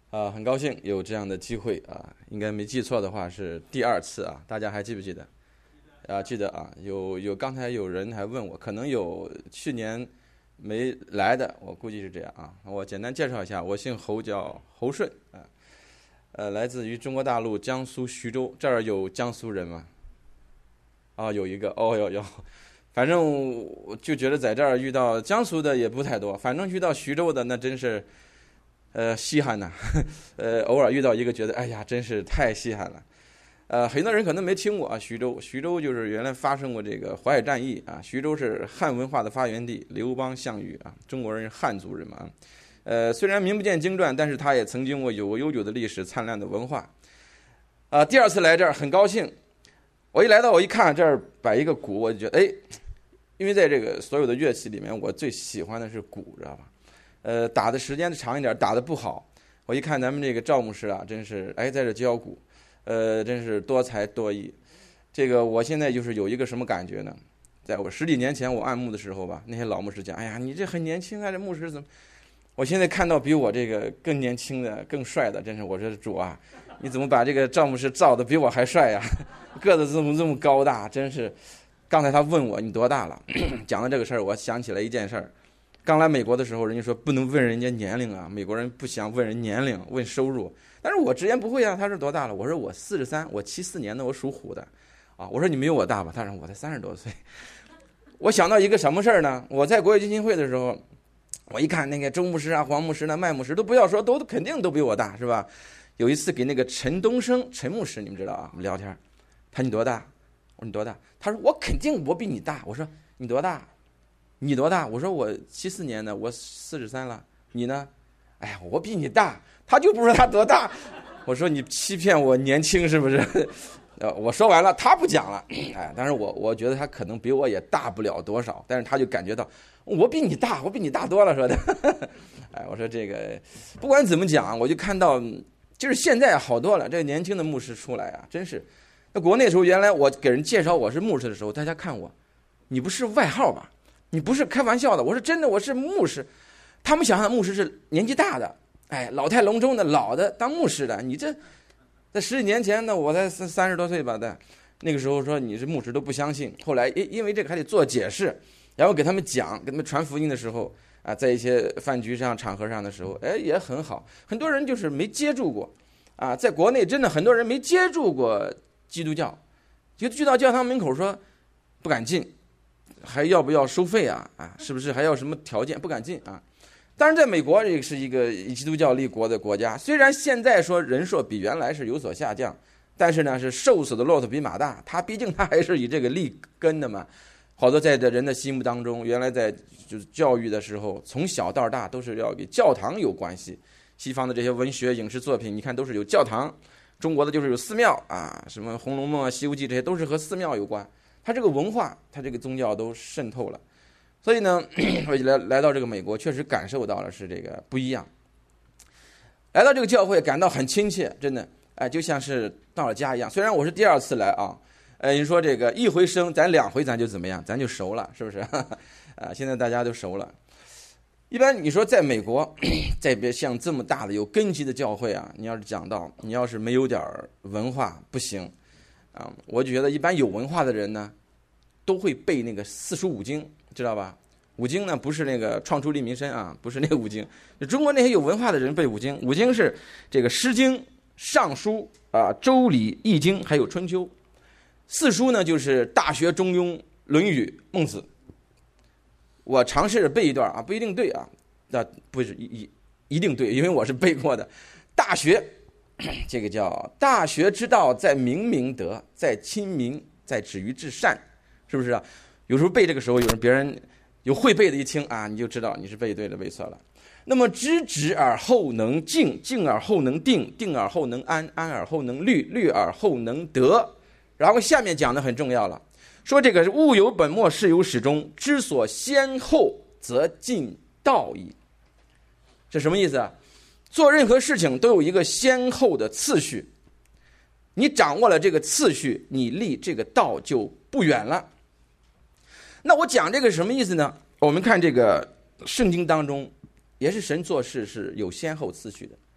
很高兴有这样的机会啊，应该没记错的话是第2次啊，大家还记不记得？记得啊，刚才有人还问我，可能有去年没来的，我估计是这样啊。我简单介绍一下，我姓侯，叫侯顺啊，来自于中国大陆江苏徐州，这儿有江苏人吗？有一个，有，反正我就觉得在这儿遇到江苏的也不太多，反正遇到徐州的那真是。稀罕呐，偶尔遇到一个觉得，哎呀，真是太稀罕了。很多人可能没听过啊，徐州就是原来发生过这个淮海战役啊，徐州是汉文化的发源地，刘邦、项羽啊，中国人是汉族人嘛。虽然名不见经传，但是他也曾经过有悠久的历史、灿烂的文化。第2次来这儿很高兴，我一看这儿摆一个鼓，我就觉得，因为在这个所有的乐器里面，我最喜欢的是鼓，知道吧？打的时间长一点，打的不好。我一看咱们这个赵牧师啊，真是在这教鼓，真是多才多艺。这个我现在就是有一个什么感觉呢？在我10几年前我按牧的时候吧，那些老牧师讲，哎呀，你这很年轻啊，这牧师怎么？我现在看到比我这个更年轻的、更帅的，真是我说主啊，你怎么把这个赵牧师造的比我还帅呀？个子这么高大，真是。刚才他问我你多大了，讲到这个事儿，我想起来一件事儿。刚来美国的时候，人家说不能问人家年龄啊，美国人不想问人年龄，问收入。但是我直言不讳啊，他说多大了？我说我43，我74年的，我属虎的。我说你没有我大吧？他说我才30多岁。我想到一个什么事儿呢？我在国际基金会的时候，我一看那个周牧师啊、黄牧师呢、麦牧师都不要说，都肯定都比我大，是吧？有一次给那个陈东升陈牧师，你们知道啊，我们聊天，他你多大？我说你多大？他说我肯定我比你大。我说你多大？你多大？我说我74年的，我43了。你呢？哎呀，我比你大。他就不说他多大。我说你欺骗我年轻是不是？我说完了，他不讲了。但是我觉得他可能比我也大不了多少，但是他就感觉到我比你大，我比你大多了说的。我说这个不管怎么讲，我就看到就是现在好多了，这个年轻的牧师出来啊，真是。那国内的时候，原来我给人介绍我是牧师的时候，大家看我，你不是外号吧？你不是开玩笑的，我说真的，我是牧师。他们想象牧师是年纪大的，老态龙钟的老的当牧师的。你这在10几年前呢，我才30多岁吧的，那个时候说你是牧师都不相信。后来因为这个还得做解释，然后给他们讲，给他们传福音的时候啊，在一些饭局上、场合上的时候，也很好。很多人就是没接触过啊，在国内真的很多人没接触过基督教，就去到教堂门口说不敢进。还要不要收费啊？是不是还要什么条件？不敢进啊！当然，在美国这是一个以基督教立国的国家，虽然现在说人数比原来是有所下降，但是呢是瘦死的骆驼比马大，毕竟他还是以这个立根的嘛。好多在这人的心目当中，原来在就是教育的时候，从小到大都是要与教堂有关系。西方的这些文学、影视作品，你看都是有教堂；中国的就是有寺庙啊，什么《红楼梦》啊、《西游记》这些都是和寺庙有关。他这个文化，他这个宗教都渗透了，所以呢，我来到这个美国，确实感受到了是这个不一样。来到这个教会，感到很亲切，真的，就像是到了家一样。虽然我是第2次来啊，你说这个一回生，咱2回咱就怎么样，咱就熟了，是不是？现在大家都熟了。一般你说在美国，再别像这么大的有根基的教会啊，你要是讲到，你要是没有点文化不行。我就觉得一般有文化的人呢，都会背那个四书五经，知道吧？五经呢不是那个创出利民申啊，不是那个五经。中国那些有文化的人背五经，五经是这个《诗经》《尚书》啊，《周礼》《易经》还有《春秋》。四书呢就是《大学》《中庸》《论语》《孟子》。我尝试着背一段啊，不一定对啊，那不是一定对，因为我是背过的。《大学》。这个叫大学之道，在明明德，在亲民，在止于至善，是不是啊？有时候背这个时候，别人有会背的一听啊，你就知道你是背对了，背错了。那么知止而后能静，静而后能定，定而后能安，安而后能虑，虑而后能得。然后下面讲的很重要了，说这个物有本末，事有始终，知所先后，则近道矣。这什么意思啊？做任何事情都有一个先后的次序，你掌握了这个次序，你离这个道就不远了。那我讲这个什么意思呢？我们看这个圣经当中，也是神做事是有先后次序的。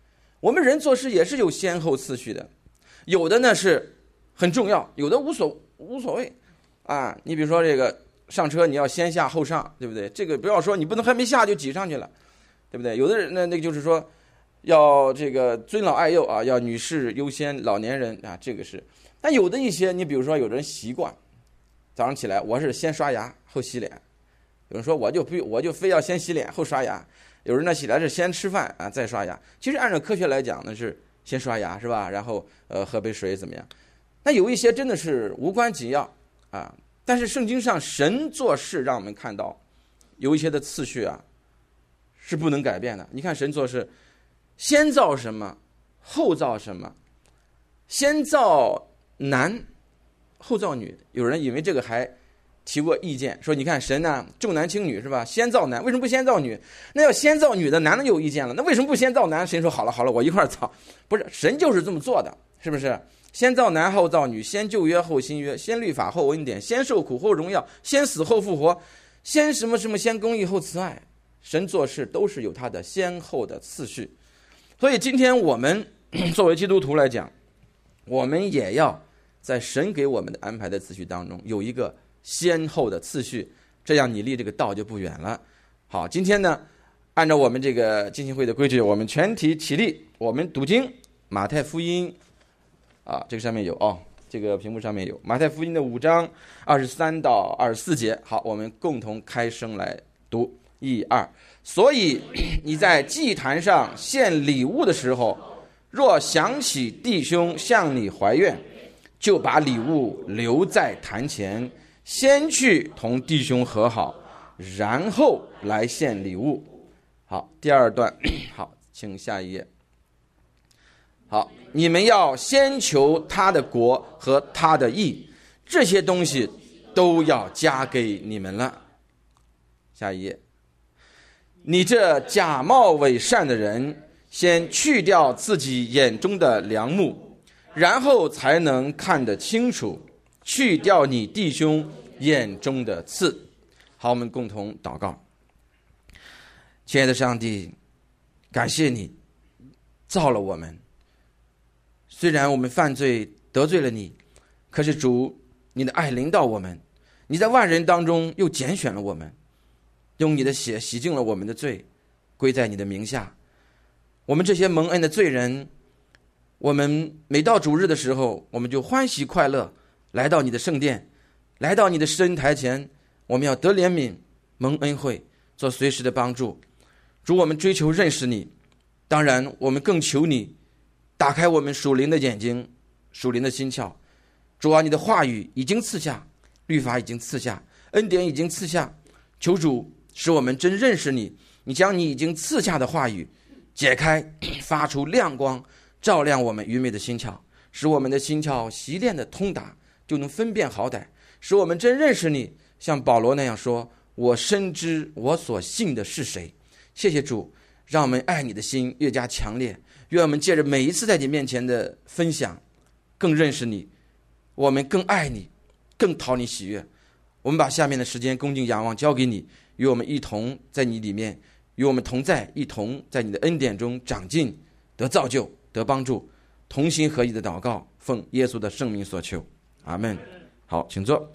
我们人做事也是有先后次序的，有的呢是很重要，有的无所谓啊。你比如说这个上车你要先下后上，对不对？这个不要说你不能还没下就挤上去了，对不对？有的人那个就是说要这个尊老爱幼啊，要女士优先，老年人啊，这个是。但有的一些，你比如说有人习惯早上起来我是先刷牙后洗脸，有人说我就非要先洗脸后刷牙，有人呢起来是先吃饭啊再刷牙。其实按照科学来讲呢是先刷牙是吧？然后喝杯水怎么样？那有一些真的是无关紧要啊，但是圣经上神做事让我们看到有一些的次序啊是不能改变的。你看神做事，先造什么后造什么，先造男后造女。有人以为这个还提过意见，说你看神呢重男轻女是吧？先造男为什么不先造女？那要先造女的男的有意见了，那为什么不先造男？神说好了我一块造。不是，神就是这么做的，是不是？先造男后造女，先旧约后新约，先律法后恩典，先受苦后荣耀，先死后复活，先什么什么，先公义后慈爱。神做事都是有他的先后的次序。所以今天我们作为基督徒来讲，我们也要在神给我们的安排的次序当中有一个先后的次序，这样你离这个道就不远了。好，今天呢按照我们这个浸信会的规矩，我们全体起立，我们读经。马太福音啊，这个上面有这个屏幕上面有马太福音的5章23到24节。好，我们共同开声来读，1、2。所以你在祭坛上献礼物的时候，若想起弟兄向你怀怨，就把礼物留在坛前，先去同弟兄和好，然后来献礼物。好，第2段。好，请下一页。好，你们要先求他的国和他的义，这些东西都要加给你们了。下一页。你这假冒伪善的人，先去掉自己眼中的梁木，然后才能看得清楚，去掉你弟兄眼中的刺。好，我们共同祷告。亲爱的上帝，感谢你造了我们，虽然我们犯罪得罪了你，可是主，你的爱临到我们，你在万人当中又拣选了我们，用你的血洗净了我们的罪，归在你的名下。我们这些蒙恩的罪人，我们每到主日的时候，我们就欢喜快乐来到你的圣殿，来到你的施恩台前，我们要得怜悯，蒙恩惠，做随时的帮助。主，我们追求认识你，当然我们更求你打开我们属灵的眼睛，属灵的心窍。主啊，你的话语已经赐下，律法已经赐下，恩典已经赐下，求主使我们真认识你，你将你已经赐下的话语解开，发出亮光，照亮我们愚昧的心窍，使我们的心窍习练的通达，就能分辨好歹，使我们真认识你，像保罗那样说，我深知我所信的是谁。谢谢主，让我们爱你的心越加强烈，愿我们借着每一次在你面前的分享更认识你，我们更爱你，更讨你喜悦。我们把下面的时间恭敬仰望交给你，与我们一同在你里面，与我们同在，一同在你的恩典中长进，得造就，得帮助，同心合一的祷告，奉耶稣的圣名所求，阿们。好，请坐。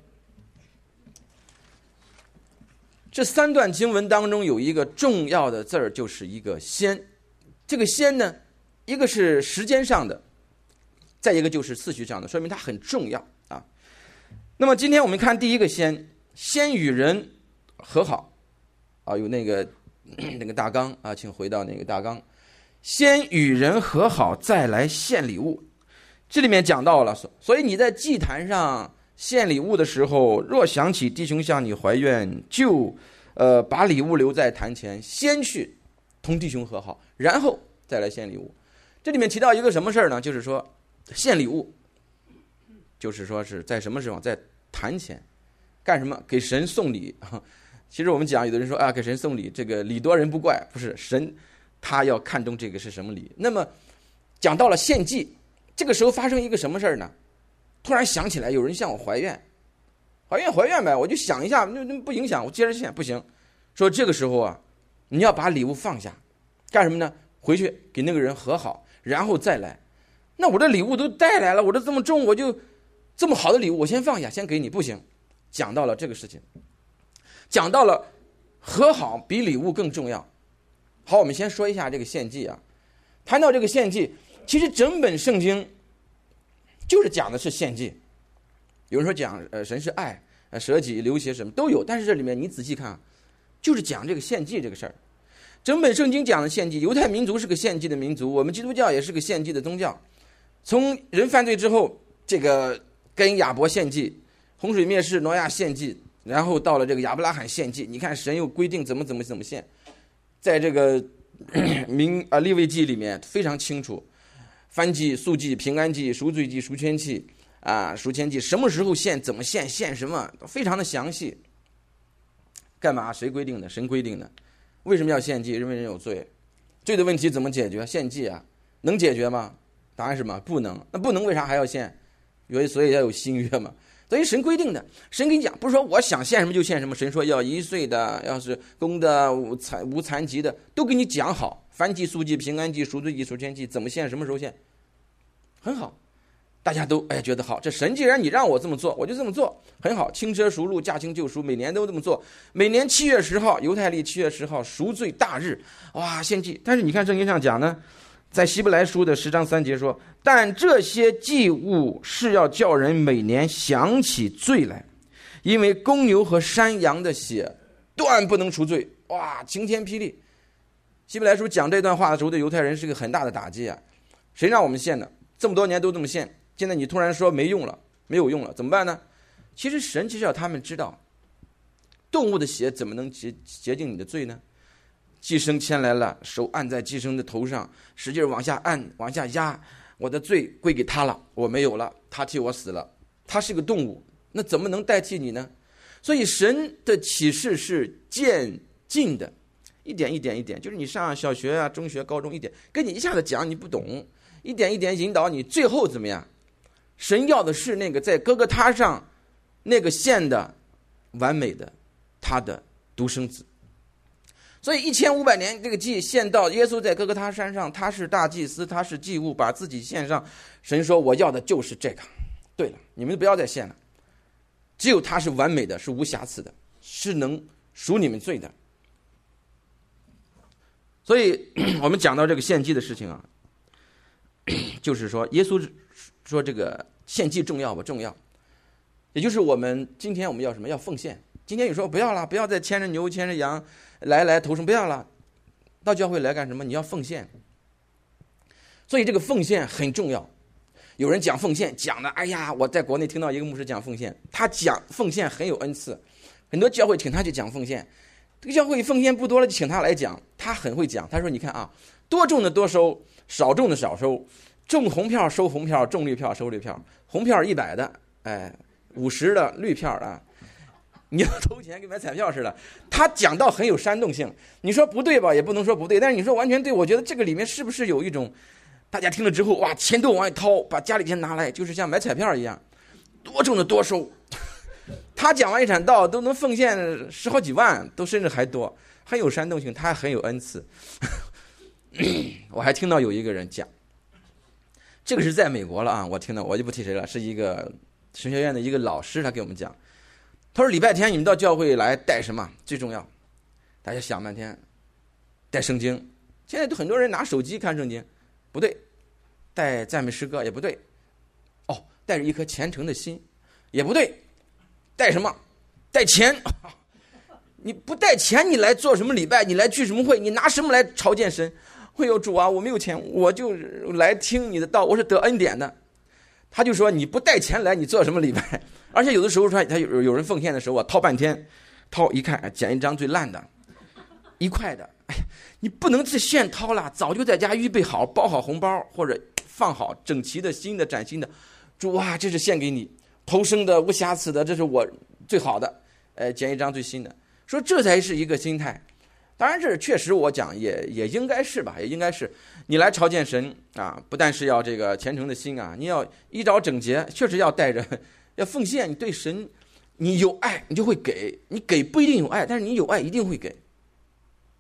这3段经文当中有一个重要的字儿，就是一个先。这个先呢，一个是时间上的，再一个就是次序上的，说明它很重要啊。那么今天我们看第一个先，先与人和好啊，有那个大纲啊，请回到那个大纲。先与人和好，再来献礼物。这里面讲到了，所以你在祭坛上献礼物的时候，若想起弟兄向你怀怨，就把礼物留在坛前，先去同弟兄和好，然后再来献礼物。这里面提到一个什么事儿呢？就是说献礼物，就是说是在什么时候？在坛前干什么？给神送礼。其实我们讲，有的人说啊，给神送礼，这个礼多人不怪，不是，神他要看重这个是什么礼。那么讲到了献祭，这个时候发生一个什么事儿呢？突然想起来有人向我怀怨呗，我就想一下，那不影响，我接着献不行。说这个时候啊，你要把礼物放下，干什么呢？回去给那个人和好， 然后再来。那我这礼物都带来了，我这这么重，我就这么好的礼物我先放下，先给你，不行。讲到了这个事情，讲到了和好比礼物更重要。好，我们先说一下这个献祭啊。谈到这个献祭，其实整本圣经就是讲的是献祭。有人说讲神是爱，舍己流血什么都有，但是这里面你仔细看，就是讲这个献祭这个事儿。整本圣经讲的献祭，犹太民族是个献祭的民族，我们基督教也是个献祭的宗教。从人犯罪之后，这个跟亚伯献祭，洪水灭世，挪亚献祭，然后到了这个亚伯拉罕献祭。你看神又规定怎么献，在这个利未记里面非常清楚，燔祭、素祭、平安祭、赎罪祭、赎愆祭啊，赎愆祭什么时候献，怎么献，献什么，非常的详细。干嘛？谁规定的？神规定的。为什么要献祭？因为人有罪，罪的问题怎么解决？献祭啊，能解决吗？答案是什么？不能。那不能，为啥还要献？所以要有新约嘛。所以神规定的，神跟你讲，不是说我想献什么就献什么。神说要1岁的，要是公的、无残疾的，都给你讲好。燔祭、素祭、平安祭、赎罪祭、赎愆祭，怎么献，什么时候献，很好。大家都觉得好，这神既然你让我这么做，我就这么做，很好。轻车熟路，驾轻就熟，每年都这么做。每年7月10号，犹太历7月10号赎罪大日，哇，献祭。但是你看圣经上讲呢，在希伯来书的10章3节说，但这些祭物是要叫人每年想起罪来，因为公牛和山羊的血断不能除罪。哇，晴天霹雳！希伯来书讲这段话的时候，对犹太人是个很大的打击啊。谁让我们献的？这么多年都这么献，现在你突然说没用了，没有用了，怎么办呢？其实神其实要他们知道，动物的血怎么能洁净你的罪呢？寄生牵来了，手按在寄生的头上，使劲往下按，往下压，我的罪归给他了，我没有了，他替我死了。他是个动物，那怎么能代替你呢？所以神的启示是渐进的，一点一点一点，就是你上小学啊、中学、高中一点，跟你一下子讲你不懂，一点一点引导你，最后怎么样？神要的是那个在哥哥他上那个献的完美的他的独生子。所以1500年这个祭献到耶稣在哥哥他山上，他是大祭司，他是祭物，把自己献上。神说我要的就是这个。对了，你们不要再献了，只有他是完美的，是无瑕疵的，是能赎你们罪的。所以我们讲到这个献祭的事情啊，就是说耶稣说这个献祭重要不重要，也就是我们今天我们要什么？要奉献。今天你说不要了，不要再牵着牛牵着羊来投生，不要了，到教会来干什么？你要奉献。所以这个奉献很重要。有人讲奉献讲的，哎呀，我在国内听到一个牧师讲奉献，他讲奉献很有恩赐，很多教会请他去讲奉献。这个教会奉献不多了，就请他来讲，他很会讲。他说你看啊，多种的多收，少种的少收，种红票收红票，种绿票收绿票，红票100的，50的绿票啊，你要投钱跟买彩票似的。他讲到很有煽动性，你说不对吧？也不能说不对，但是你说完全对，我觉得这个里面是不是有一种大家听了之后，哇，钱都往外掏，把家里钱拿来，就是像买彩票一样，多种的多收。他讲完一场道都能奉献10好几万，都甚至还多，很有煽动性，他很有恩赐。我还听到有一个人讲，这个是在美国了啊，我听到，我就不提谁了，是一个神学院的一个老师，他给我们讲，他说礼拜天你们到教会来带什么最重要？大家想半天，带圣经。现在都很多人拿手机看圣经，不对，带赞美诗歌也不对，带着一颗虔诚的心也不对，带什么？带钱。你不带钱，你来做什么礼拜？你来聚什么会？你拿什么来朝见神？会有主啊，我没有钱，我就来听你的道，我是得恩典的。他就说你不带钱来，你做什么礼拜？而且有的时候说他有人奉献的时候啊，掏半天，掏一看捡一张最烂的1块的，你不能是现掏了，早就在家预备好，包好红包或者放好整齐的新的崭新的。主啊，这是献给你，头生的无瑕疵的，这是我最好的，捡一张最新的。说这才是一个心态。当然这确实我讲也应该是吧，也应该是你来朝见神啊，不但是要这个虔诚的心啊，你要衣着整洁，确实要带着要奉献。你对神你有爱，你就会给，你给不一定有爱，但是你有爱一定会给。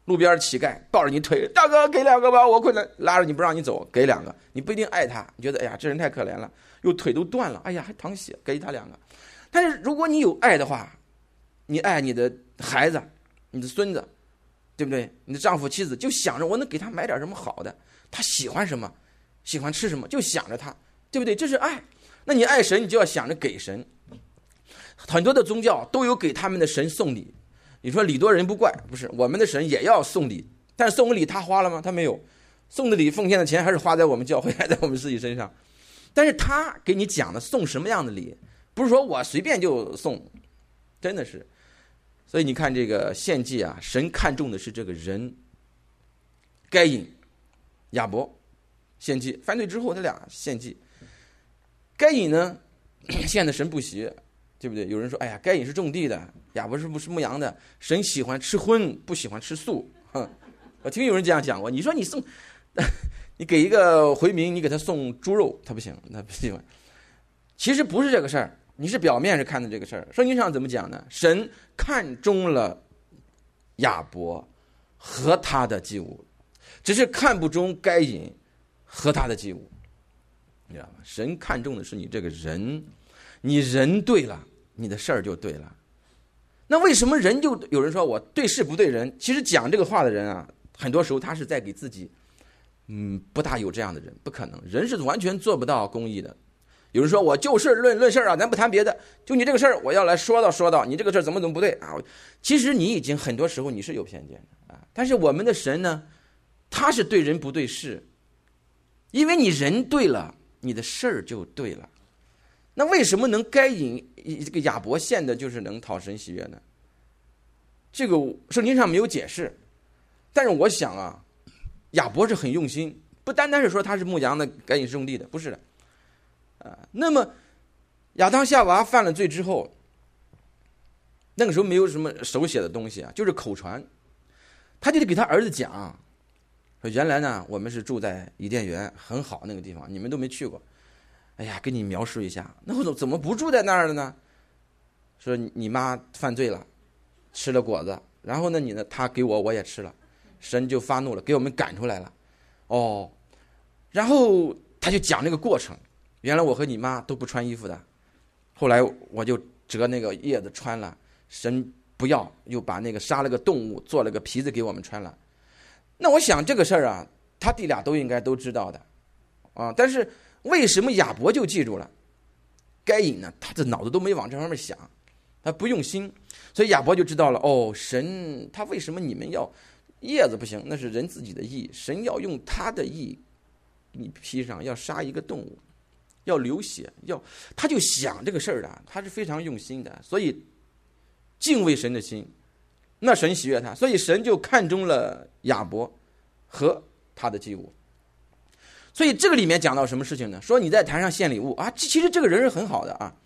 路边乞丐抱着你腿，大哥给2个吧，我困了，拉着你不让你走，给2个，你不一定爱他，你觉得哎呀这人太可怜了，又腿都断了，哎呀还淌血，给他2个。但是如果你有爱的话，你爱你的孩子、你的孙子，对不对？你的丈夫妻子就想着我能给他买点什么好的，他喜欢什么，喜欢吃什么，就想着他，对不对？这是爱。那你爱神，你就要想着给神。很多的宗教都有给他们的神送礼，你说礼多人不怪，不是，我们的神也要送礼，但是送礼他花了吗？他没有，送的礼奉献的钱还是花在我们教会，还在我们自己身上。但是他给你讲的送什么样的礼，不是说我随便就送，真的是。所以你看这个献祭啊，神看重的是这个人。该隐、亚伯献祭，犯罪之后他俩献祭。该隐呢献的神不喜悦，对不对？有人说，哎呀，该隐是种地的，亚伯是牧羊的，神喜欢吃荤，不喜欢吃素。我听有人这样讲过。你说你送，你给一个回民，你给他送猪肉，他不行，他不喜欢。其实不是这个事儿，你是表面是看的这个事儿。圣经上怎么讲呢？神看中了亚伯和他的祭物，只是看不中该隐和他的祭物，你知道吗？神看重的是你这个人，你人对了，你的事儿就对了。那为什么人就有人说我对事不对人？其实讲这个话的人啊，很多时候他是在给自己，不大有这样的人，不可能，人是完全做不到公义的。有人说我就事论事啊，咱不谈别的，就你这个事儿，我要来说到你这个事儿怎么不对啊？其实你已经很多时候你是有偏见的啊。但是我们的神呢，他是对人不对事，因为你人对了，你的事儿就对了。那为什么能该隐这个亚伯献的就是能讨神喜悦呢？这个圣经上没有解释，但是我想啊，亚伯是很用心，不单单是说他是牧羊的，该隐是种地的，不是的。那么亚当夏娃犯了罪之后，那个时候没有什么手写的东西啊，就是口传，他就得给他儿子讲，说原来呢我们是住在伊甸园，很好那个地方，你们都没去过。哎呀，给你描述一下，那我怎么不住在那儿了呢？说你妈犯罪了，吃了果子，然后呢你呢，他给我也吃了，神就发怒了，给我们赶出来了。哦，然后他就讲这个过程，原来我和你妈都不穿衣服的，后来我就折那个叶子穿了，神不要，又把那个杀了个动物，做了个皮子给我们穿了。那我想这个事儿啊，他弟俩都应该都知道的啊，但是为什么亚伯就记住了？该隐呢，他的脑子都没往这方面想，他不用心，所以亚伯就知道了。哦，神他为什么你们要叶子不行？那是人自己的义，神要用他的义给你披上，要杀一个动物，要流血，他就想这个事儿的，他是非常用心的，所以敬畏神的心，那神喜悦他，所以神就看中了亚伯和他的祭物。所以这个里面讲到什么事情呢？说你在坛上献礼物啊，其实这个人是很好的啊。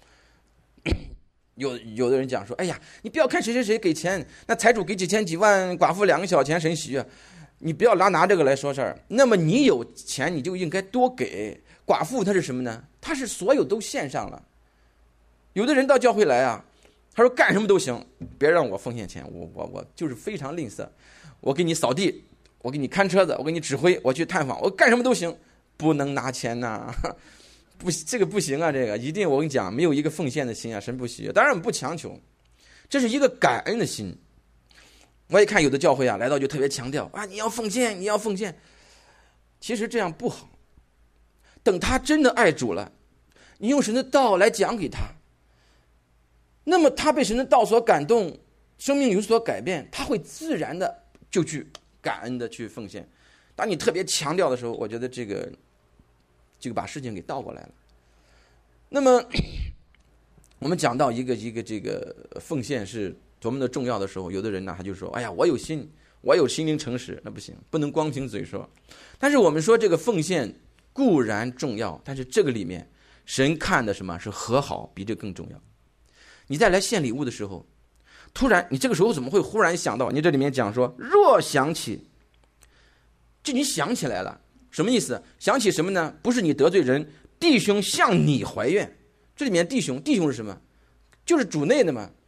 有的人讲说，哎呀，你不要看谁谁谁给钱，那财主给几千几万，寡妇2个小钱，神喜悦。你不要拿这个来说事儿。那么你有钱，你就应该多给。寡妇他是什么呢？他是所有都献上了。有的人到教会来啊，他说干什么都行，别让我奉献钱，我就是非常吝啬，我给你扫地，我给你看车子，我给你指挥，我去探访，我干什么都行。不能拿钱呐，不，这个不行啊，这个一定我跟你讲，没有一个奉献的心啊，神不喜悦。当然我们不强求，这是一个感恩的心。我也看有的教会啊，来到就特别强调啊，你要奉献，你要奉献。其实这样不好。等他真的爱主了，你用神的道来讲给他，那么他被神的道所感动，生命有所改变，他会自然的就去感恩的去奉献。当你特别强调的时候，我觉得这个把事情给倒过来了。那么我们讲到一个这个奉献是多么的重要的时候，有的人呢他就说，哎呀，我有心灵诚实，那不行，不能光凭嘴说。但是我们说这个奉献固然重要，但是这个里面神看的什么是和好，比这更重要。你再来献礼物的时候，突然你这个时候怎么会忽然想到？你这里面讲说，若想起，这你想起来了，什么意思？想起什么呢？不是你得罪人，弟兄向你怀怨。这里面弟兄是什么？就是主内的嘛。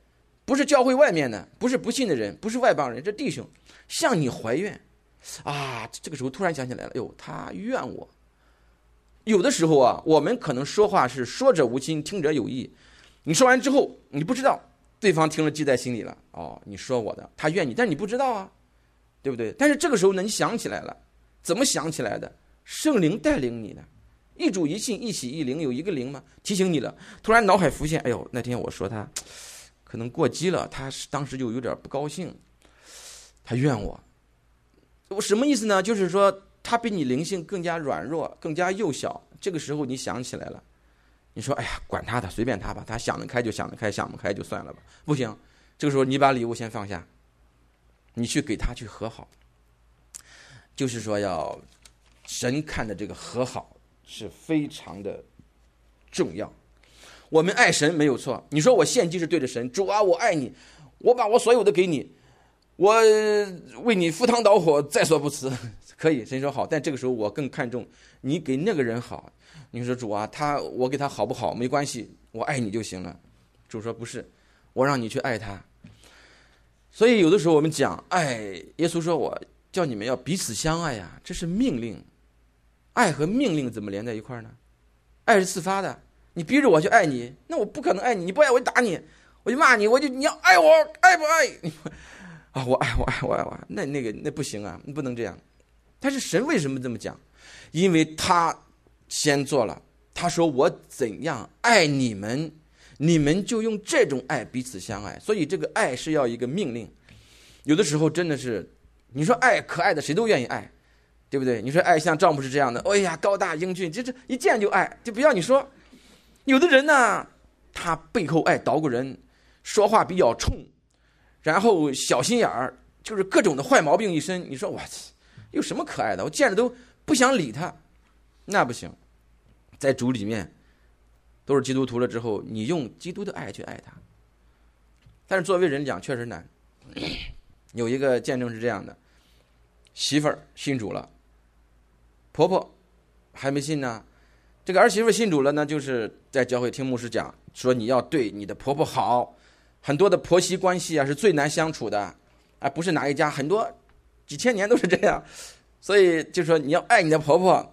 不是教会外面的，不是不信的人，不是外邦人，这弟兄向你怀怨啊。这个时候突然想起来了，哟，他怨我。有的时候啊，我们可能说话是说者无心，听者有意。你说完之后，你不知道对方听了记在心里了。哦，你说我的，他怨你，但是你不知道啊，对不对？但是这个时候呢，你想起来了，怎么想起来的？圣灵带领你的，一主一信一喜一灵，有一个灵吗？提醒你了。突然脑海浮现，哎呦，那天我说他可能过激了，他当时就有点不高兴，他怨我。我什么意思呢？就是说他比你灵性更加软弱，更加幼小。这个时候你想起来了，你说哎呀，管他的，随便他吧，他想得开就想得开，想不开就算了吧。不行，这个时候你把礼物先放下，你去给他去和好。就是说要神看的这个和好是非常的重要。我们爱神没有错，你说我献祭是对着神，主啊，我爱你，我把我所有的给你，我为你赴汤蹈火，在所不辞，可以，神说好。但这个时候我更看重你给那个人好。你说主啊，我给他好不好没关系，我爱你就行了。主说不是，我让你去爱他。所以有的时候我们讲爱，耶稣说我叫你们要彼此相爱呀，这是命令。爱和命令怎么连在一块呢？爱是自发的，你逼着我去爱你，那我不可能爱你，你不爱我就打你，我就骂你，你要爱我，爱不爱？啊，我爱，那不行啊，不能这样。但是神为什么这么讲？因为他先做了，他说我怎样爱你们，你们就用这种爱彼此相爱。所以这个爱是要一个命令。有的时候真的是，你说爱可爱的谁都愿意爱，对不对？你说爱像赵牧师这样的，哎呀，高大英俊，这一见就爱，就不要你说。有的人呢，他背后爱捣鼓人，说话比较冲，然后小心眼儿，就是各种的坏毛病一身。你说我有什么可爱的？我见着都不想理他，那不行。在主里面都是基督徒了之后，你用基督的爱去爱他。但是作为人讲确实难。有一个见证是这样的，媳妇儿信主了，婆婆还没信呢。这个儿媳妇信主了呢，就是在教会听牧师讲，说你要对你的婆婆好。很多的婆媳关系啊是最难相处的，不是哪一家，很多几千年都是这样。所以就说你要爱你的婆婆。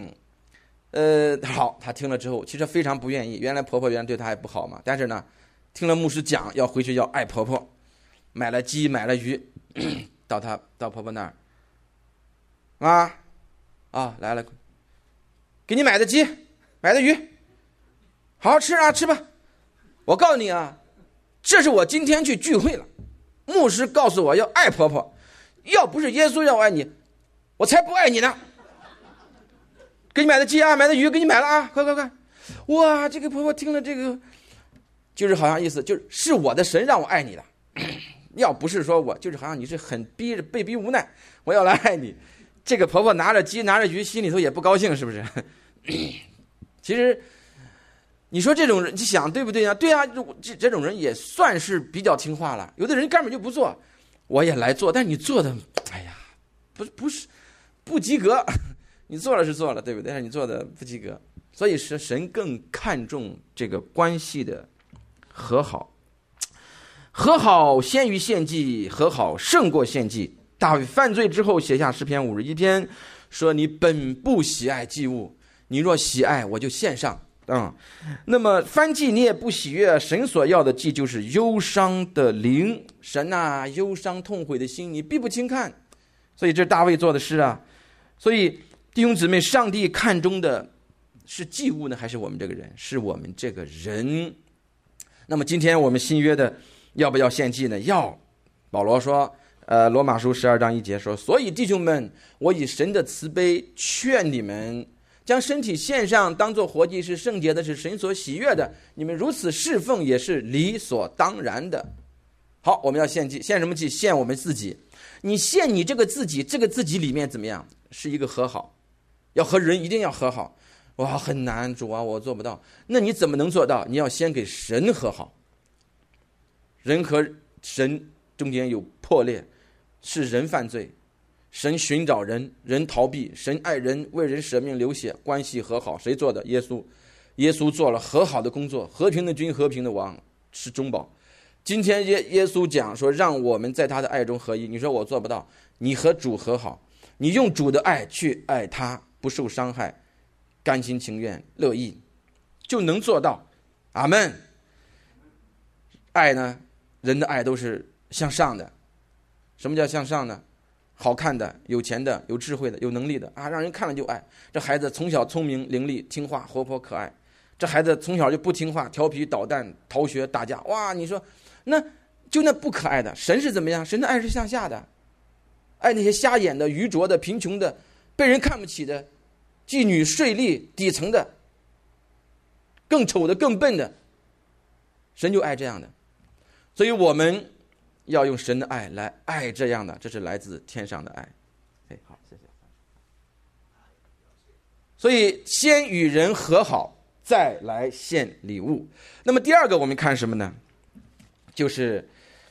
好，她听了之后其实非常不愿意，原来婆婆对她还不好嘛，但是呢听了牧师讲要回去要爱婆婆，买了鸡买了鱼到婆婆那儿，来了，给你买的鸡买的鱼好好吃啊，吃吧。我告诉你啊，这是我今天去聚会了，牧师告诉我要爱婆婆，要不是耶稣让我爱你，我才不爱你呢。给你买的鸡啊，买的鱼给你买了啊，快！哇，这个婆婆听了这个，就是好像意思就是我的神让我爱你的，要不是说我，就是好像你是很被逼无奈，我要来爱你。这个婆婆拿着鸡拿着鱼，心里头也不高兴，是不是？其实你说这种人，你想对不对啊？对啊，这种人也算是比较听话了。有的人根本就不做，我也来做，但你做的，哎呀，不是不及格。你做了是做了，对不对？但是你做的不及格，所以是神更看重这个关系的和好。和好先于献祭，和好胜过献祭。大卫犯罪之后写下诗篇51篇，说你本不喜爱祭物，你若喜爱，我就献上。那么燔祭你也不喜悦，神所要的祭就是忧伤的灵。神啊，忧伤痛悔的心你必不轻看。所以这是大卫做的诗啊。所以弟兄姊妹，上帝看重的是祭物呢，还是我们这个人？是我们这个人。那么今天我们新约的要不要献祭呢？要。保罗说罗马书12章1节说，所以弟兄们，我以神的慈悲劝你们，将身体献上，当作活祭，是圣洁的，是神所喜悦的。你们如此侍奉也是理所当然的。好，我们要献祭，献什么祭？献我们自己。你献你这个自己，这个自己里面怎么样？是一个和好，要和人一定要和好。哇，很难，主啊，我做不到。那你怎么能做到？你要先给神和好。人和神中间有破裂，是人犯罪，神寻找人，人逃避，神爱人，为人舍命流血，关系和好。谁做的？耶稣。耶稣做了和好的工作，和平的君，和平的王，是中保。 今天耶稣讲说，让我们在他的爱中合一。你说我做不到，你和主和好，你用主的爱去爱他，不受伤害，甘心情愿乐意，就能做到。阿们。爱呢，人的爱都是向上的。什么叫向上呢？好看的、有钱的、有智慧的、有能力的啊，让人看了就爱。这孩子从小聪明伶俐、听话、活泼可爱。这孩子从小就不听话、调皮捣蛋、逃学打架。哇，你说那不可爱的。神是怎么样？神的爱是向下的，爱那些瞎眼的、愚拙的、贫穷的、被人看不起的、妓女、税吏、底层的、更丑的、更笨的。神就爱这样的。所以我们要用神的爱来爱这样的，这是来自天上的爱。好，谢谢。所以先与人和好，再来献礼物。那么第二个我们看什么呢？就是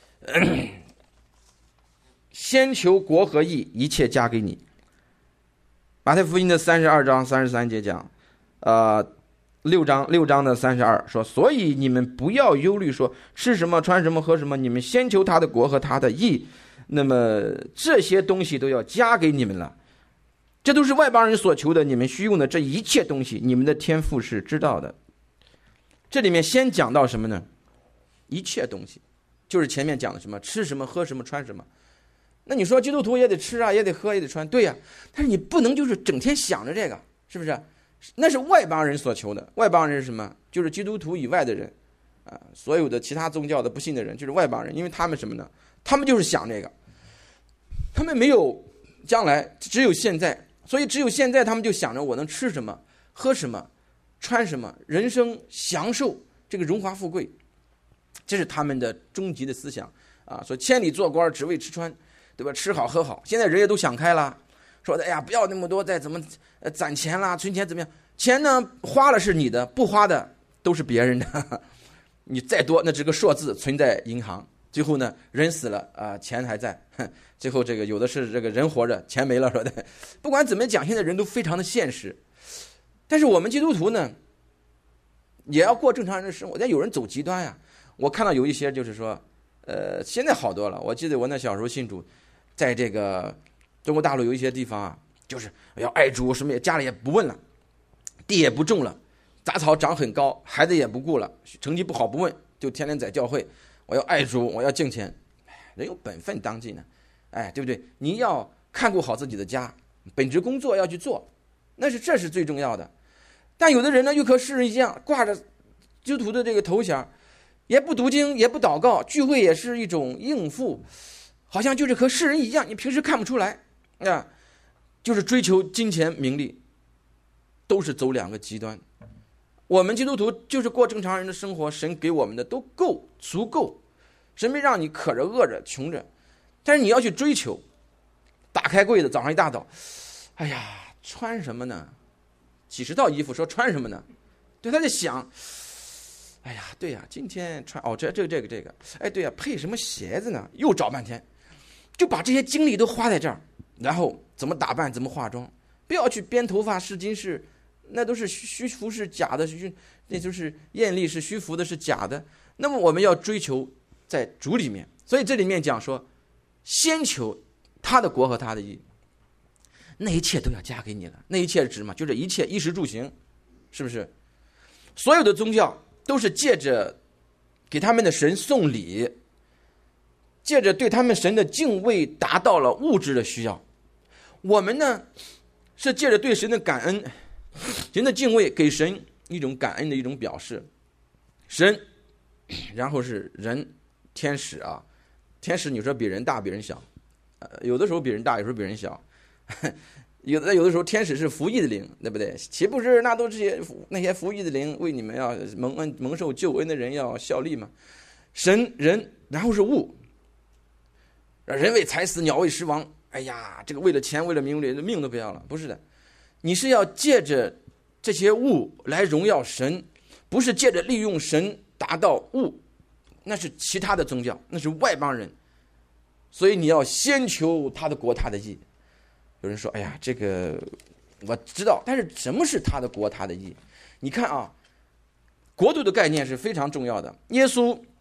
先求国和义，一切加给你。马太福音的32章33节讲六章的32说，所以你们不要忧虑说吃什么穿什么喝什么，你们先求他的国和他的义，那么这些东西都要加给你们了。这都是外邦人所求的，你们需用的这一切东西，你们的天父是知道的。这里面先讲到什么呢？一切东西，就是前面讲的什么吃什么喝什么穿什么。那你说基督徒也得吃啊，也得喝，也得穿，对呀，但是你不能就是整天想着这个，是不是？那是外邦人所求的。外邦人是什么？就是基督徒以外的人所有的其他宗教的不信的人就是外邦人。因为他们什么呢？他们就是想这个，他们没有将来，只有现在。所以只有现在他们就想着我能吃什么喝什么穿什么，人生享受这个荣华富贵，这是他们的终极的思想说千里做官只为吃穿，对吧？吃好喝好。现在人也都想开了，说哎呀不要那么多，再怎么攒钱啦存钱怎么样，钱呢花了是你的，不花的都是别人的你再多那只个数字存在银行，最后呢人死了钱还在，最后这个有的是这个人活着钱没了，说的。不管怎么讲，现在人都非常的现实。但是我们基督徒呢也要过正常人的生活。但有人走极端呀，我看到有一些就是说现在好多了。我记得我那小时候信主，在这个中国大陆有一些地方就是要爱主，什么家里也不问了，地也不种了，杂草长很高，孩子也不顾了，成绩不好不问，就天天在教会，我要爱主，我要敬虔。人有本分当尽呢，对不对？你要看顾好自己的家，本职工作要去做，这是最重要的。但有的人呢，又和世人一样，挂着基督徒的这个头衔，也不读经，也不祷告，聚会也是一种应付，好像就是和世人一样，你平时看不出来就是追求金钱名利，都是走两个极端。我们基督徒就是过正常人的生活，神给我们的都够足够，神没让你渴着饿着穷着，但是你要去追求。打开柜子，早上一大早，哎呀，穿什么呢？几十套衣服，说穿什么呢？对，他在想，哎呀，对呀，今天穿这个，哎，对呀，配什么鞋子呢？又找半天，就把这些精力都花在这儿，然后怎么打扮，怎么化妆，不要去编头发试金饰，那都是虚浮是假的，那就是艳丽是虚浮的，是假的。那么我们要追求在主里面，所以这里面讲说，先求他的国和他的义，那一切都要加给你了。那一切是指嘛？就这一切衣食住行，是不是？所有的宗教都是借着给他们的神送礼，借着对他们神的敬畏，达到了物质的需要。我们呢，是借着对神的感恩，神的敬畏，给神一种感恩的一种表示。神，然后是人，天使天使你说比人大比人小，有的时候比人大，有时候比人小。有的时候天使是服役的灵，对不对？岂不是那都是那些服役的灵为你们要蒙受救恩的人要效力吗？神人，然后是物，人为财死，鸟为食亡。哎呀，这个为了钱为了名利，命都不要了。不是的，你是要借着这些物来荣耀神，不是借着利用神达到物，那是其他的宗教，那是外邦人。所以你要先求他的国他的义。有人说，哎呀，这个我知道，但是什么是他的国他的义？你看国度的概念是非常重要的。耶稣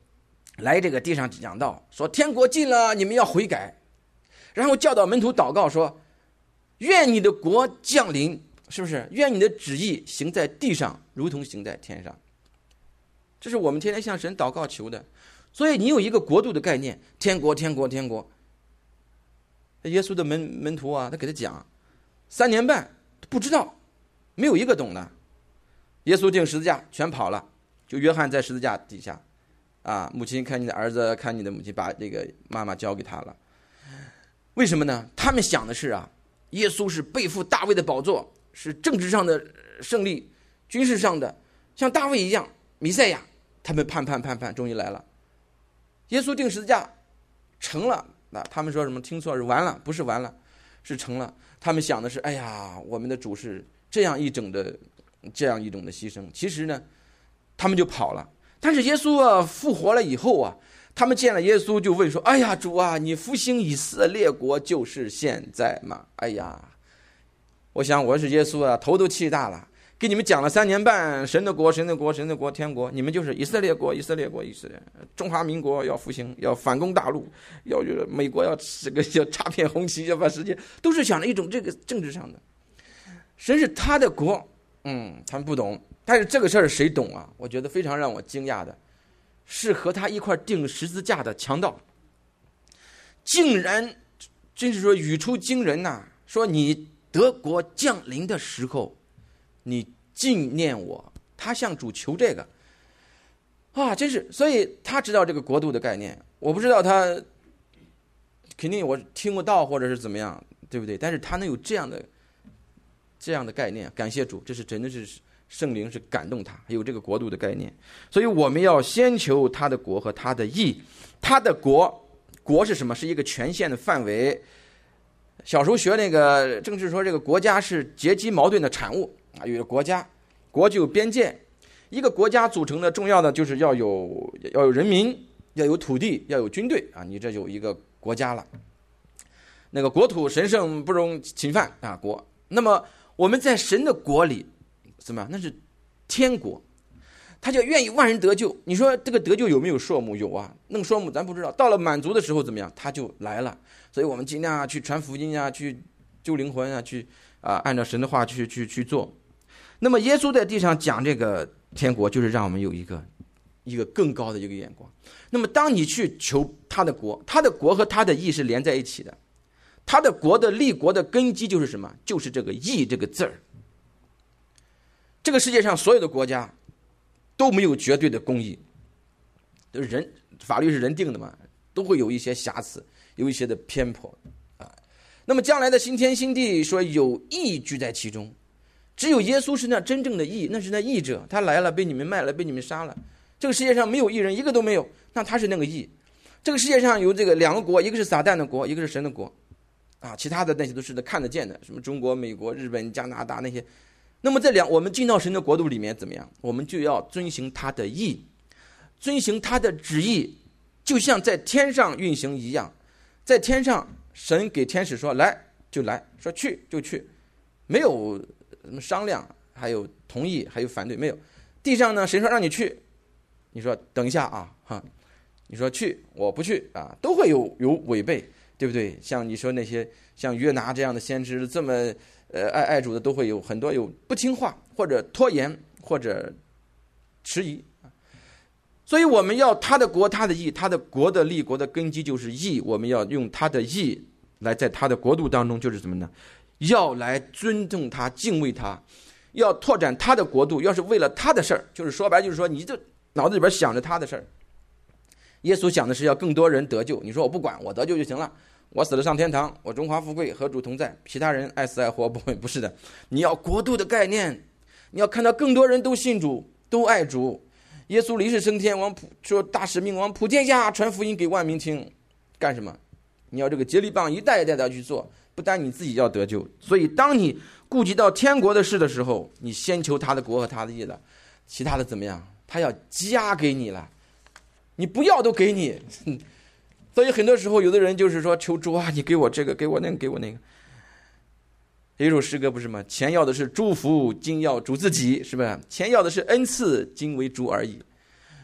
来这个地上讲道，说天国近了，你们要悔改。然后教导门徒祷告说，愿你的国降临，是不是？愿你的旨意行在地上，如同行在天上。这是我们天天向神祷告求的。所以你有一个国度的概念，天国，天国，天国。耶稣的门徒啊，他给他讲3年半不知道，没有一个懂的。耶稣钉十字架全跑了，就约翰在十字架底下啊，母亲看你的儿子，看你的母亲，把这个妈妈交给他了。为什么呢？他们想的是啊，耶稣是背负大卫的宝座，是政治上的胜利，军事上的像大卫一样弥赛亚。他们盼，终于来了。耶稣钉十字架成了，那他们说什么？听错是完了，不是完了，是成了。他们想的是，哎呀，我们的主是这样一种的牺牲。其实呢，他们就跑了。但是耶稣啊复活了以后啊，他们见了耶稣就问说，哎呀，主啊，你复兴以色列国就是现在嘛？哎呀，我想我是耶稣啊，头都气大了。给你们讲了3年半，神的国，天国，你们就是以色列国，中华民国要复兴，要反攻大陆，要美国要插片红旗，要把世界，都是想了一种这个政治上的。神是他的国，他们不懂。但是这个事儿谁懂啊？我觉得非常让我惊讶的，是和他一块钉十字架的强盗，竟然真是说语出惊人呐！说你得国降临的时候，你纪念我。他向主求这个啊，真是，所以他知道这个国度的概念。我不知道他，肯定我听不到或者是怎么样，对不对？但是他能有这样的概念，感谢主，这是真的是圣灵是感动他，还有这个国度的概念。所以我们要先求他的国和他的义。他的国是什么？是一个权限的范围。小时候学那个政治说，这个国家是阶级矛盾的产物啊，有国家，国就有边界。一个国家组成的重要的就是要有人民，要有土地，要有军队啊，你这有一个国家了。那个国土神圣不容侵犯啊，国。那么我们在神的国里，怎么样？那是天国，他就愿意万人得救。你说这个得救有没有数目？有啊，弄数目咱不知道。到了满足的时候怎么样？他就来了。所以我们尽量去传福音啊，去救灵魂啊，去按照神的话去做。那么耶稣在地上讲这个天国，就是让我们有一个更高的一个眼光。那么当你去求他的国，他的国和他的义是连在一起的。他的国的立国的根基就是什么？就是这个义这个字儿。这个世界上所有的国家都没有绝对的公义，就是人法律是人定的嘛，都会有一些瑕疵，有一些的偏颇啊。那么将来的新天新地说有义居在其中，只有耶稣是那真正的义，那是那义者，他来了被你们卖了，被你们杀了。这个世界上没有义人，一个都没有，那他是那个义。这个世界上有这个2个国，一个是撒旦的国，一个是神的国啊，其他的那些都是看得见的，什么中国、美国、日本、加拿大那些。那么我们进到神的国度里面怎么样？我们就要遵行他的义，遵行他的旨意，就像在天上运行一样。在天上，神给天使说来就来，说去就去，没有什么商量，还有同意，还有反对，没有。地上呢，神说让你去，你说等一下啊，你说去，我不去啊，都会有违背，对不对？像你说那些像约拿这样的先知，这么爱主的，都会有很多有不听话或者拖延或者迟疑。所以我们要他的国，他的义，他的国的立国的根基就是义。我们要用他的义来在他的国度当中，就是什么呢？要来尊重他，敬畏他，要拓展他的国度。要是为了他的事儿，就是说白就是说，你就脑子里边想着他的事儿。耶稣想的是要更多人得救。你说我不管，我得救就行了，我死了上天堂，我荣华富贵和主同在，其他人爱死爱活不是的。你要国度的概念，你要看到更多人都信主，都爱主。耶稣离世升天，说大使命往普天下传福音给万民听，干什么？你要这个接力棒一代一代的去做，不但你自己要得救。所以当你顾及到天国的事的时候，你先求他的国和他的义了，其他的怎么样？他要加给你了，你不要都给你。所以很多时候有的人就是说求主啊，你给我这个，给我那个，给我那个。有一首诗歌不是吗？前要的是祝福，今要主自己，是吧？前要的是恩赐，今为主而已。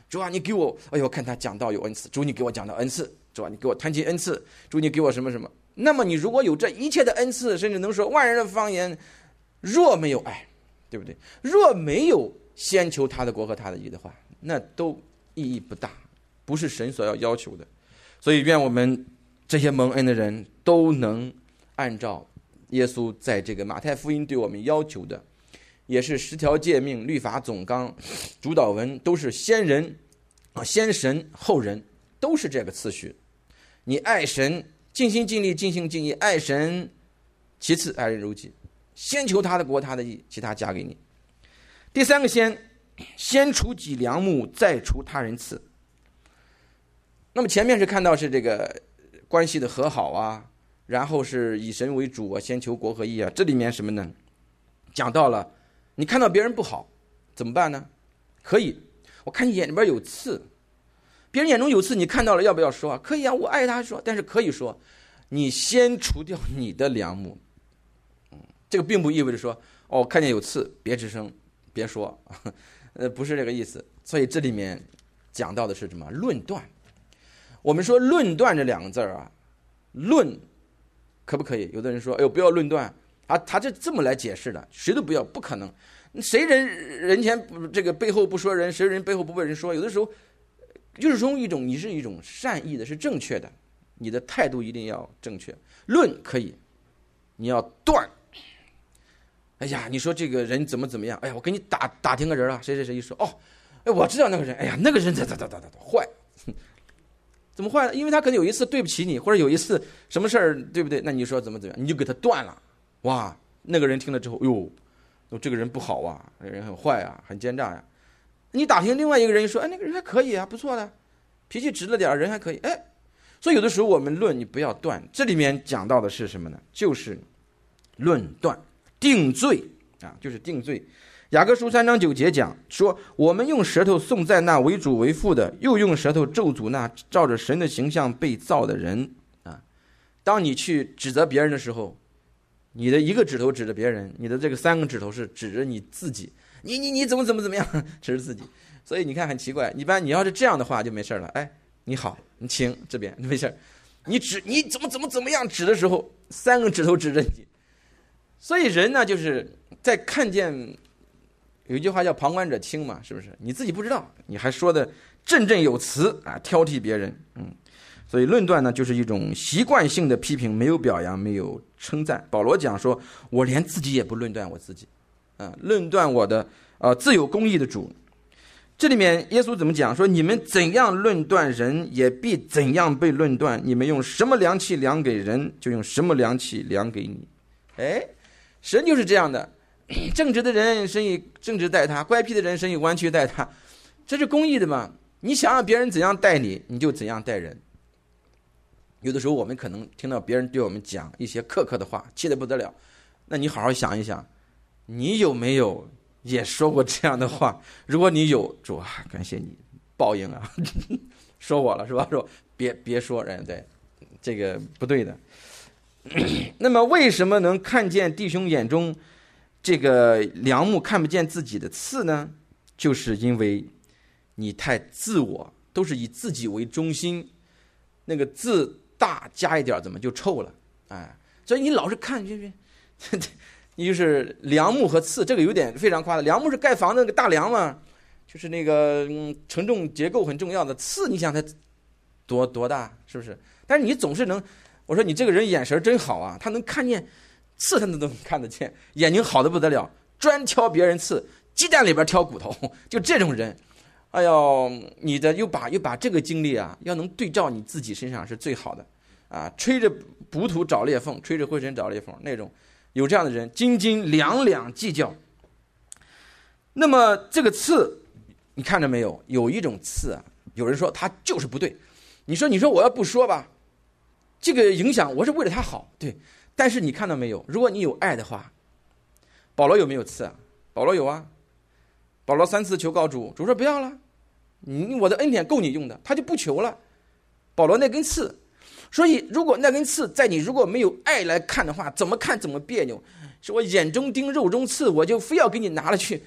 主啊，你给我，哎呦，看他讲道有恩赐，主你给我讲道恩赐，主啊，你给我弹琴恩赐，主你给我什么什么。那么你如果有这一切的恩赐，甚至能说万人的方言，若没有爱，对不对？若没有先求他的国和他的义的话，那都意义不大，不是神所要求的。所以愿我们这些蒙恩的人都能按照耶稣在这个马太福音对我们要求的，也是10条诫命、律法总纲、主导文，都是先人啊，先神后人，都是这个次序。你爱神，尽心尽力、尽心尽意爱神，其次爱人如己，先求他的国他的义，其他加给你。第三个先除己良木，再除他人次。那么前面是看到是这个关系的和好啊，然后是以神为主啊，先求国和义啊。这里面什么呢？讲到了你看到别人不好怎么办呢？可以，我看你眼里边有刺，别人眼中有刺，你看到了要不要说？可以啊，我爱他说，但是可以说，你先除掉你的良木。这个并不意味着说，哦，看见有刺别吱声，别说，不是这个意思。所以这里面讲到的是什么？论断。我们说论断这2个字啊，论可不可以？有的人说，哎呦，不要论断啊，他这么来解释的，谁都不要，不可能。谁人前这个背后不说人，谁人背后不为人说？有的时候就是说你是一种善意的，是正确的，你的态度一定要正确。论可以，你要断。哎呀，你说这个人怎么样？哎呀，我给你打听个人啊，谁一说，哦，哎，我知道那个人，哎呀，那个人咋坏。怎么坏了？因为他可能有一次对不起你，或者有一次什么事儿，对不对？那你说怎么样，你就给他断了。哇，那个人听了之后，哟，这个人不好啊，这个人很坏啊，很奸诈呀。你打听另外一个人说，哎，那个人还可以啊，不错的，脾气直了点，人还可以。哎，所以有的时候我们论，你不要断。这里面讲到的是什么呢？就是论断、定罪啊，就是定罪。雅各书3章9节讲说，我们用舌头颂赞那为主为父的，又用舌头咒诅那照着神的形象被造的人啊。当你去指责别人的时候，你的一个指头指着别人，你的这个3个指头是指着你自己，你怎么样，指着自己。所以你看很奇怪，一般你要是这样的话就没事了。哎，你好，你请这边没事。你怎么样指的时候，3个指头指着你。所以人呢，就是在看见。有一句话叫旁观者清嘛，是不是？你自己不知道，你还说的振振有词啊，挑剔别人。所以论断呢，就是一种习惯性的批评，没有表扬，没有称赞。保罗讲说，我连自己也不论断我自己，论断我的自有公义的主。这里面耶稣怎么讲？说你们怎样论断人，也必怎样被论断。你们用什么量器量给人，就用什么量器量给你。哎，神就是这样的。正直的人神以正直待他，乖僻的人神以弯曲待他，这是公义的嘛？你想让别人怎样待你，你就怎样待人。有的时候我们可能听到别人对我们讲一些苛刻的话，气得不得了，那你好好想一想，你有没有也说过这样的话？如果你有，主啊，感谢你报应啊，说我了是吧？说别说人，对，这个不对的。那么为什么能看见弟兄眼中这个梁木看不见自己的刺呢？就是因为你太自我，都是以自己为中心，那个字大加一点怎么就臭了？哎，所以你老是看你就是梁木和刺，这个有点非常夸张。梁木是盖房子那个大梁嘛，就是那个承重结构很重要的。刺你想它多大，是不是？但是你总是能，我说你这个人眼神真好啊，他能看见。刺他都能看得见，眼睛好的不得了，专挑别人刺，鸡蛋里边挑骨头，就这种人。哎呦，你的又把这个经历啊，要能对照你自己身上是最好的啊！吹着补土找裂缝，吹着灰尘找裂缝，那种有这样的人，斤斤两两计较。那么这个刺，你看着没有？有一种刺啊，有人说他就是不对。你说我要不说吧，这个影响我是为了他好，对。但是你看到没有？如果你有爱的话，保罗有没有刺啊？保罗有啊。保罗3次求告主，主说不要了，我的恩典够你用的，他就不求了。保罗那根刺，所以如果那根刺在你如果没有爱来看的话，怎么看怎么别扭。说我眼中钉肉中刺，我就非要给你拿了去，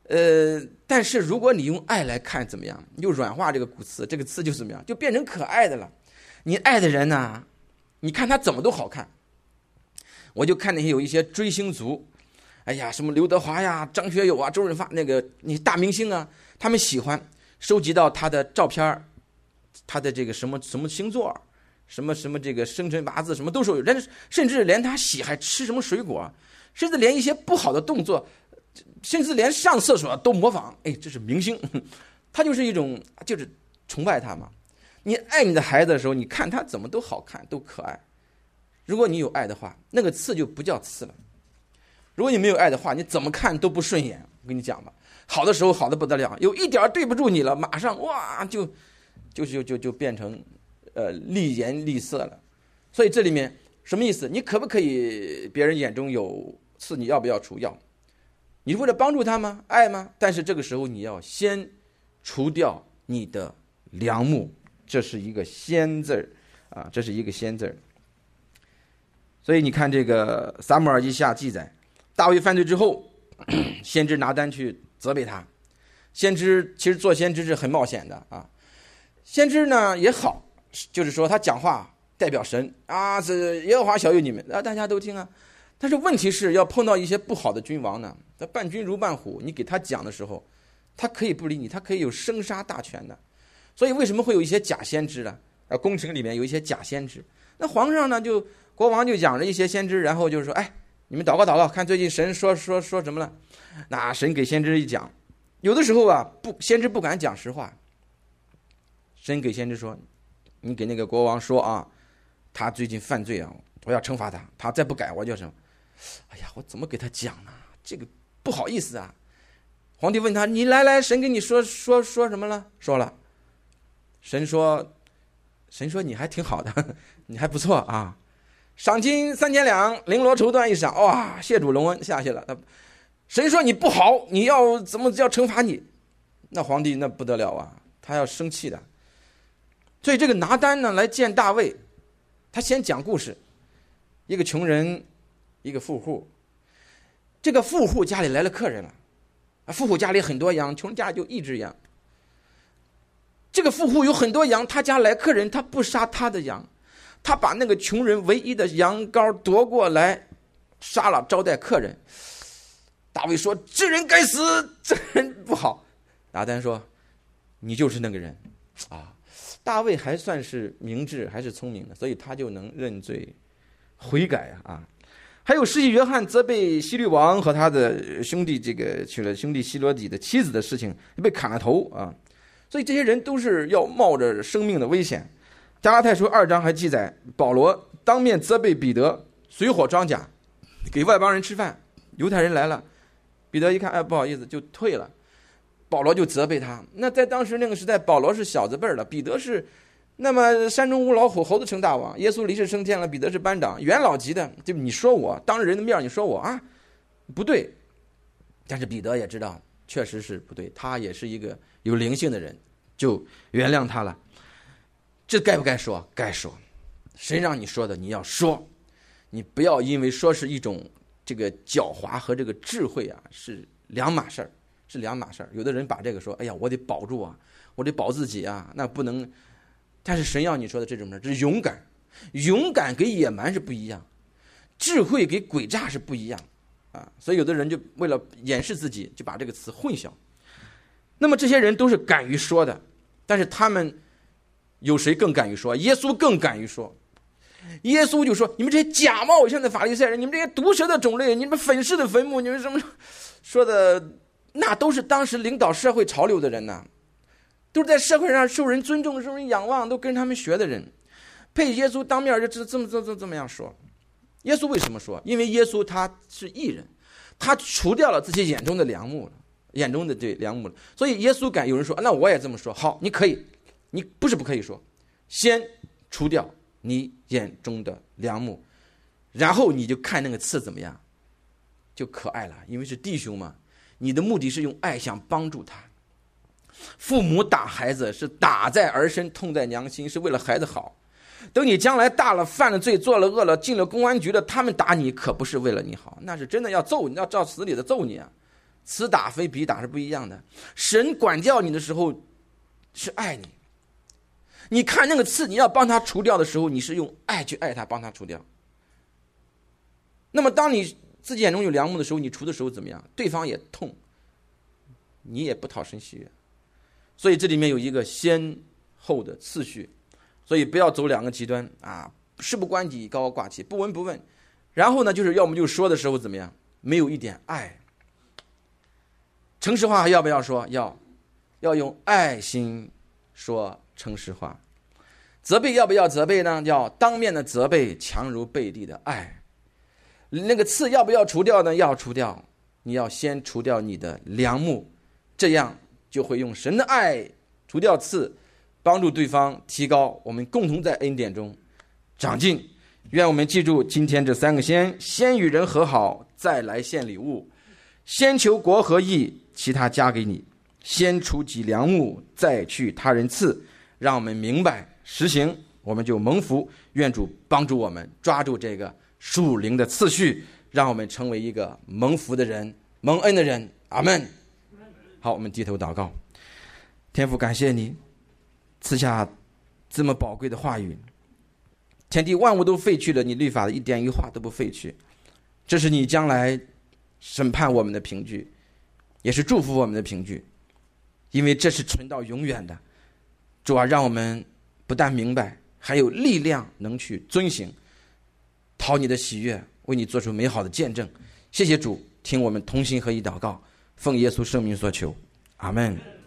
但是如果你用爱来看怎么样，你就软化这个骨刺，这个刺就怎么样，就变成可爱的了。你爱的人呢，你看他怎么都好看。我就看那些有一些追星族，哎呀，什么刘德华呀、张学友啊、周润发那大明星啊，他们喜欢收集到他的照片，他的这个什么星座，什么这个生辰八字什么都是有，人甚至连他喜还吃什么水果，甚至连一些不好的动作，甚至连上厕所都模仿。哎，这是明星，他就是一种就是崇拜他嘛。你爱你的孩子的时候，你看他怎么都好看，都可爱。如果你有爱的话，那个刺就不叫刺了。如果你没有爱的话，你怎么看都不顺眼。我跟你讲吧，好的时候好的不得了，有一点对不住你了，马上哇就变成厉言厉色了。所以这里面什么意思？你可不可以别人眼中有刺，你要不要除？要。你是为了帮助他吗？爱吗？但是这个时候你要先除掉你的梁木，这是一个先字啊，这是一个先字。所以你看这个撒母耳记下记载，大卫犯罪之后，先知拿单去责备他。先知其实做先知是很冒险的啊。先知呢也好，就是说他讲话代表神啊，这耶和华小佑你们啊，大家都听啊。但是问题是要碰到一些不好的君王呢，他伴君如伴虎，你给他讲的时候，他可以不理你，他可以有生杀大权的。所以为什么会有一些假先知呢？宫廷里面有一些假先知，那皇上呢国王就讲了一些先知，然后就是说，哎，你们祷告，看最近神说什么了。那神给先知一讲，有的时候啊，先知不敢讲实话。神给先知说，你给那个国王说啊，他最近犯罪啊，我要惩罚他，他再不改我就什么。哎呀，我怎么给他讲呢？这个不好意思啊。皇帝问他，你来，神跟你说什么了？说了。神说你还挺好的，你还不错啊。赏金3000两，绫罗绸缎一赏，哇，谢主隆恩，下去了。神说你不好，你要怎么要惩罚你？那皇帝那不得了啊，他要生气的。所以这个拿单呢来见大卫，他先讲故事，一个穷人，一个富户。这个富户家里来了客人了，富户家里很多羊，穷人家里就一只羊。这个富户有很多羊，他家来客人，他不杀他的羊，他把那个穷人唯一的羊羔夺过来杀了，招待客人。大卫说，这人该死，这人不好。拿单说，你就是那个人啊。大卫还算是明智，还是聪明的，所以他就能认罪悔改啊。还有施洗约翰责备希律王和他的兄弟，这个娶了兄弟希罗底的妻子的事情，被砍了头啊。所以这些人都是要冒着生命的危险。加拉太书2章还记载，保罗当面责备彼得水火装甲，给外邦人吃饭，犹太人来了，彼得一看，哎，不好意思就退了，保罗就责备他。那在当时那个时代，保罗是小子辈儿了，彼得是那么山中无老虎，猴子称大王。耶稣离世升天了，彼得是班长，元老级的，就你说我当着人的面你说我啊，不对。但是彼得也知道确实是不对，他也是一个有灵性的人，就原谅他了。这该不该说？该说。神让你说的你要说，你不要因为说是一种这个狡猾和这个智慧啊是两码事儿，是两码事儿。有的人把这个说，哎呀，我得保住啊，我得保自己啊，那不能。但是神要你说的这种事，这是勇敢，勇敢跟野蛮是不一样，智慧跟诡诈是不一样啊。所以有的人就为了掩饰自己，就把这个词混淆。那么这些人都是敢于说的，但是他们有谁更敢于说？耶稣更敢于说。耶稣就说，你们这些假冒伪善的法利赛人，你们这些毒蛇的种类，你们粉饰的坟墓，你们什么说的，那都是当时领导社会潮流的人呐，都是在社会上受人尊重、受人仰望，都跟他们学的人。配耶稣当面就这么样说。耶稣为什么说？因为耶稣他是义人，他除掉了自己眼中的梁木了，眼中的对梁木了。所以耶稣敢。有人说，那我也这么说，好，你可以，你不是不可以说，先除掉你眼中的梁木，然后你就看那个刺怎么样，就可爱了，因为是弟兄嘛。你的目的是用爱想帮助他。父母打孩子是打在儿身，痛在娘心，是为了孩子好。等你将来大了，犯了罪，做了恶了，进了公安局了，他们打你可不是为了你好，那是真的要揍你，要照死里的揍你啊！ 此打非彼打是不一样的。神管教你的时候是爱你，你看那个刺，你要帮他除掉的时候，你是用爱去爱他，帮他除掉。那么当你自己眼中有梁木的时候，你除的时候怎么样？对方也痛，你也不讨神喜悦。所以这里面有一个先后的次序，所以不要走两个极端啊，事不关己高高挂起，不闻不问。然后呢，就是要么就说的时候怎么样，没有一点爱。诚实话要不要说？要用爱心说诚实话。责备要不要责备呢？要当面的责备，强如背地的爱。那个刺要不要除掉呢？要除掉。你要先除掉你的梁木，这样就会用神的爱除掉刺，帮助对方提高，我们共同在恩典中长进。愿我们记住今天这三个先与人和好，再来献礼物；先求国和义，其他加给你；先除己梁木，再去他人刺。让我们明白实行，我们就蒙福。愿主帮助我们抓住这个属灵的次序，让我们成为一个蒙福的人，蒙恩的人。阿们。好，我们低头祷告。天父，感谢你赐下这么宝贵的话语，天地万物都废去了，你律法的一点一画都不废去。这是你将来审判我们的凭据，也是祝福我们的凭据，因为这是存到永远的。主啊，让我们不但明白，还有力量能去遵行，讨你的喜悦，为你做出美好的见证。谢谢主，听我们同心合一祷告，奉耶稣圣名所求，阿们。